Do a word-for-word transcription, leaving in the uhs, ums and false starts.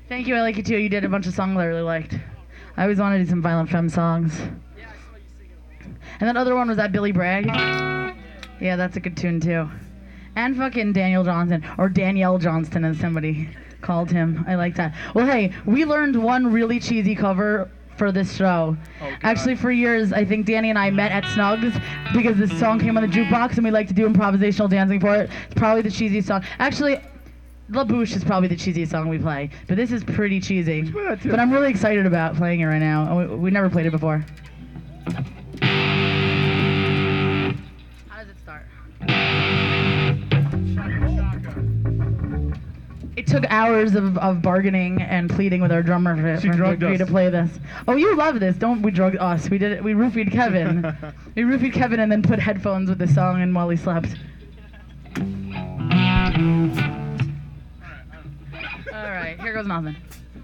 Thank you, I like you too. You did a bunch of songs I really liked. I always wanted to do some Violent Femme songs. Yeah, I saw you sing it. And that other one was that Billy Bragg. Yeah, that's a good tune too. And fucking Daniel Johnston, or Danielle Johnston as somebody called him. I like that. Well, hey, we learned one really cheesy cover for this show. Oh, God. Actually, for years, I think Danny and I met at Snugs because this song came on the jukebox and we like to do improvisational dancing for it. It's probably the cheesiest song. Actually, La Bouche is probably the cheesiest song we play, but this is pretty cheesy. But I'm really excited about playing it right now. We, we never played it before. How does it start? It took hours of, of bargaining and pleading with our drummer for, She for drugged me us. to play this. Oh, you love this. Don't we drug us. We did it. We roofied Kevin. we roofied Kevin and then put headphones with the song in while he slept. All right, here goes nothing.